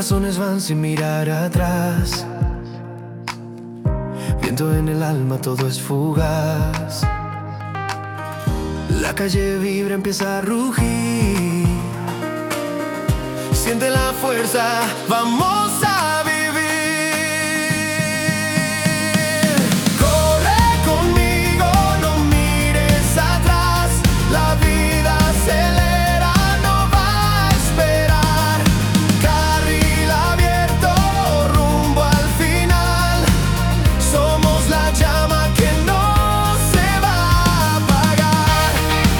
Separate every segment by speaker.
Speaker 1: Corazones van sin mirar atrás, viento en el alma, todo es fugaz. La calle vibra, empieza a rugir. Siente la fuerza, vamos a vivir. Corre conmigo, no mires atrás. La vida acelera, no va a esperar. Carril abierto, rumbo al final. Somos la llama que no se va a apagar.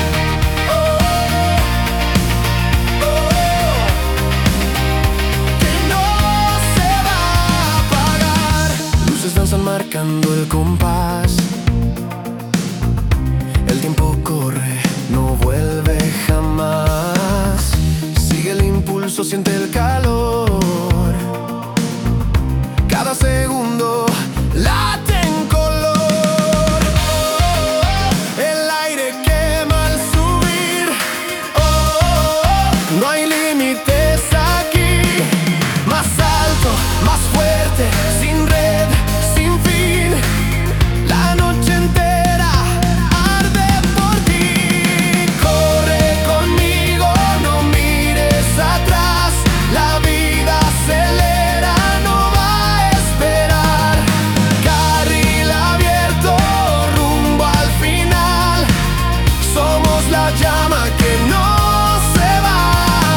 Speaker 1: Que no se va a apagar. Luces danzan marcando el compás. El tiempo corre, no vuelve jamás. Sigue el impulso, siente el calor. Cada segundo late en color. El aire quema al subir. No hay límites aquí. Más alto, más fuerte, sin red, sin fin. La noche entera arde por ti. Corre conmigo, no mires atrás. La vida acelera, no va a esperar. Carril abierto, rumbo al final. Somos la llama que no se va a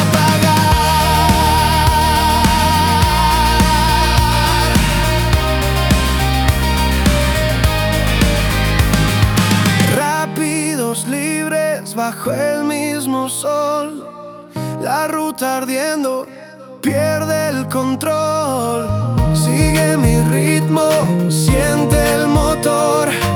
Speaker 1: apagar. Rápidos, libres, bajo el mismo sol. La ruta ardiendo, pierde el control. Sigue mi ritmo, siente el motor.